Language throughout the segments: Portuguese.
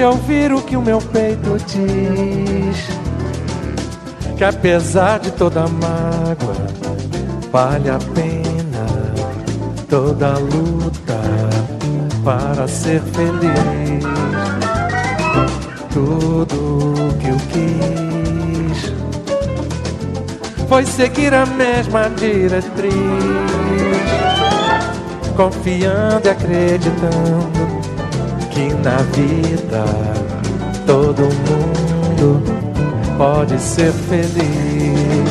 ouvir o que o meu peito diz, que apesar de toda mágoa vale a pena toda luta para ser feliz. Tudo que eu quis foi seguir a mesma diretriz, confiando e acreditando que na vida todo mundo pode ser feliz.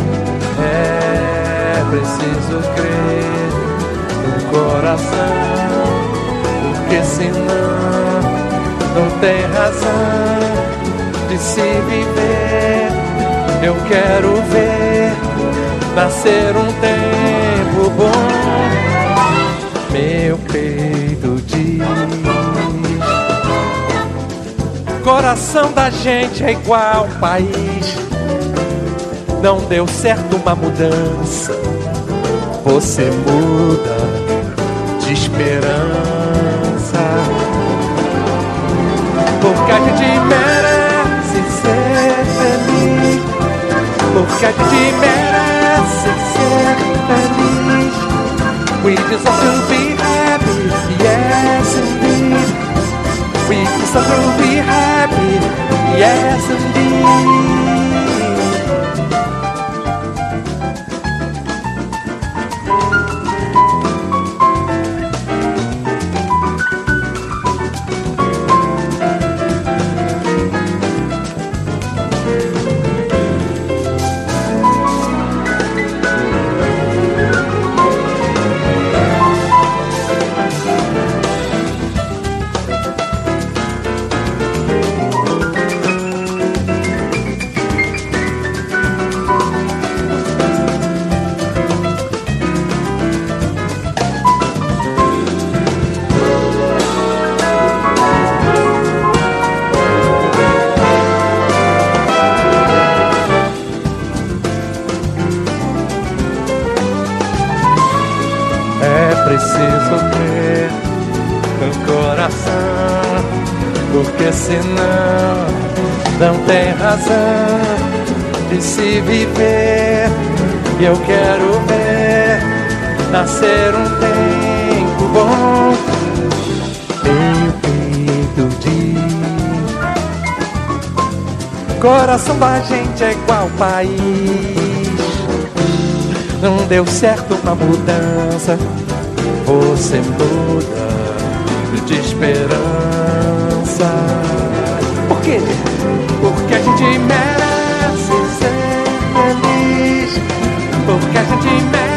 É preciso crer no coração, porque senão não tem razão de se viver. Eu quero ver nascer um tempo bom. Meu peito diz: coração da gente é igual país. Não deu certo uma mudança, você muda de esperança. Porque a gente merece ser feliz, porque a gente merece ser feliz. We deserve to be happy, yes indeed. We deserve to be happy, yes indeed. Preciso crer no coração, porque senão não tem razão de se viver. E eu quero ver nascer um tempo bom. Meu peito diz: coração da gente é igual país. Não deu certo uma mudança, você muda de esperança. Por quê? Porque a gente merece ser feliz, porque a gente merece